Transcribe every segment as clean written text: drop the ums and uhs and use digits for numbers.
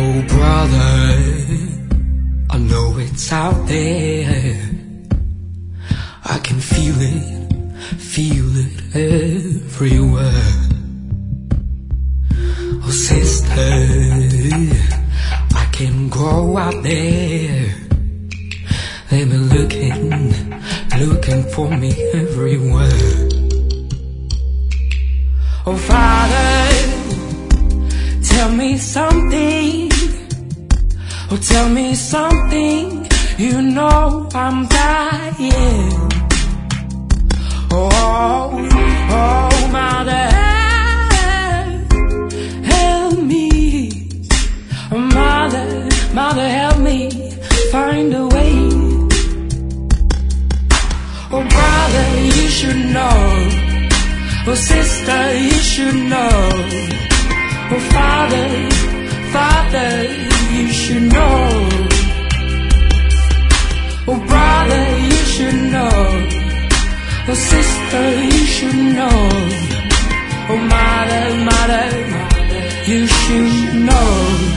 Oh brother, I know it's out there. I can feel it everywhere. Oh sister, I can go out there. They've been looking for me everywhere. Oh Father, tell me something. Oh, tell me something. You know I'm dying. Oh, Mother, help me. Mother, help me find a way. Oh, brother, you should know. Oh, sister, you should know. Oh, Father, you should know. Oh, brother, you should know. Oh, sister, you should know. Oh, mother, you should know.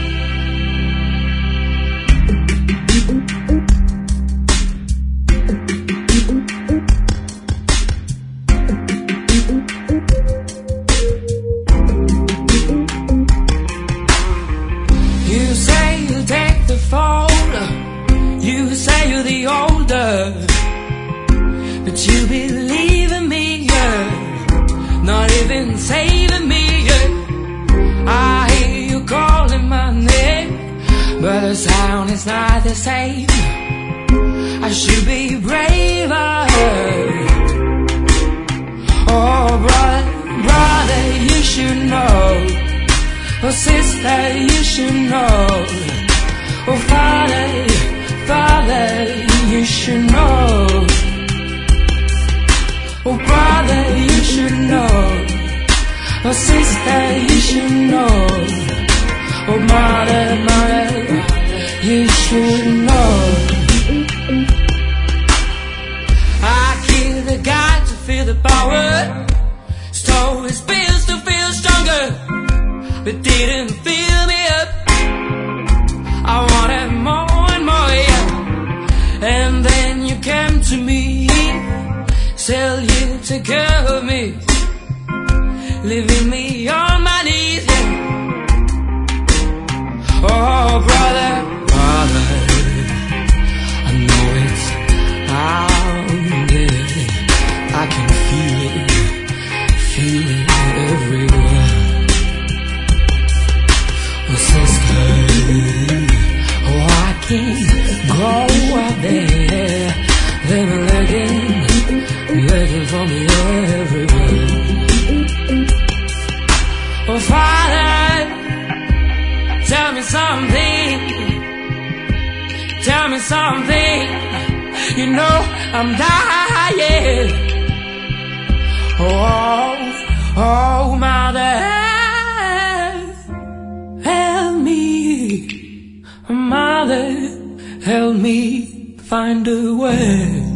You say you take the fall, you say you're the older, but you believe in me, yeah, not even saving me, yeah. I hear you calling my name, but the sound is not the same. I should be braver. Oh brother, you should know. Oh sister, you should know. Oh Father, you should know. Oh brother, you should know. Oh sister, you should know. Oh mother, you should know. I killed the guy to feel the power, stole his pills to feel stronger, but didn't fill me up. I wanted more and more, yeah. And then you came to me, said you took care of me, leaving me on my knees, yeah. Oh brother, I know it's out there. I can feel it everywhere. Oh sister, oh I can't go out there. They've been looking for me everywhere. Oh Father, tell me something. Tell me something. You know I'm dying. Oh Mother, help me. Mother, help me find a way.